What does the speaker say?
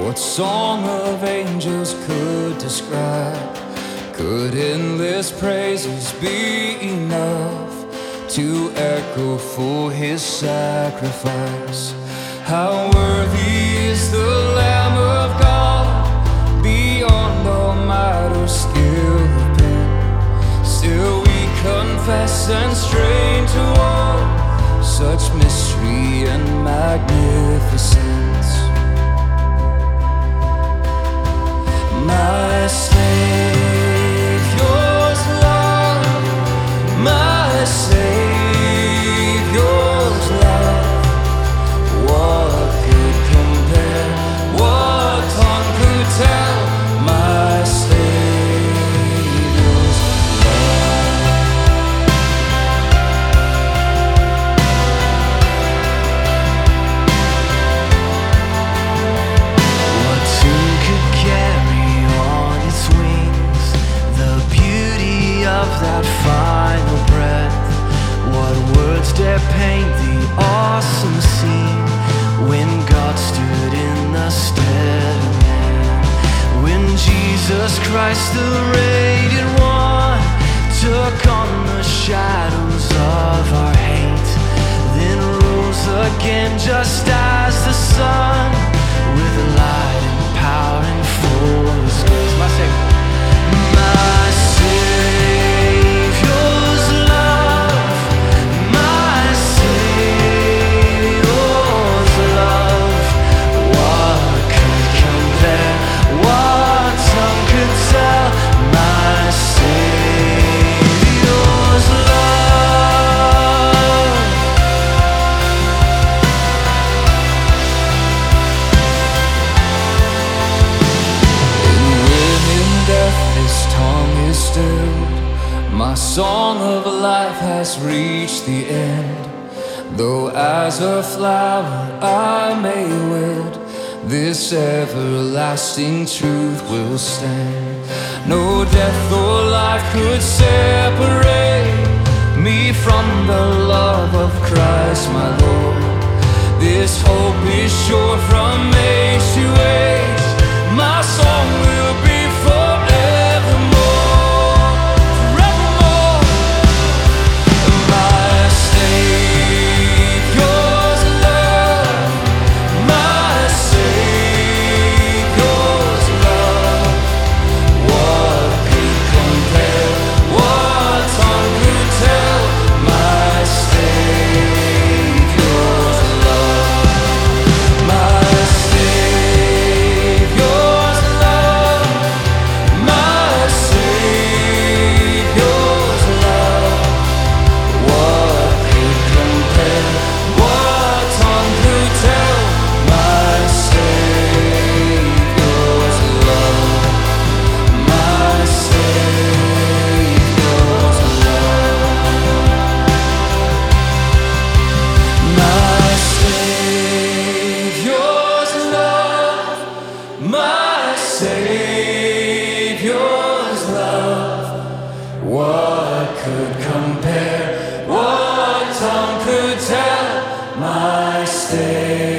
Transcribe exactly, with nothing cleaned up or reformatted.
What song of angels could describe? Could endless praises be enough to echo for his sacrifice? How worthy is the Lamb of God, beyond all might or skill of pen. Still we confess and strain to all such mystery and magnificence. My Savior's love, my Savior's love, what could compare, what tongue could tell? My Savior's What tune could carry on its wings the beauty of that final breath? What words dare paint the awesome scene when God stood in the stead of man? When Jesus Christ, the radiant one, took on the shadows of our hate, then rose again just as the sun, with light and power and fullness. My Savior, my Savior's love, my Savior's love, what could compare? What tongue could tell? My Savior's love. When in death his tongue is stilled, my song of life has reached the end. Though as a flower I may wilt, this everlasting truth will stand. No death or life could separate me from the love of Christ my Lord. This hope is sure from age to age. My song will be forevermore, forevermore. My Savior's love, my Savior's love, what could compare? What tongue could tell? My Savior's love, my Savior's love, my Savior's love, what could compare? What tongue could tell? My Savior's love, my Savior's love, my Savior's love, my Savior's love, what could compare? What tongue could tell? My Savior.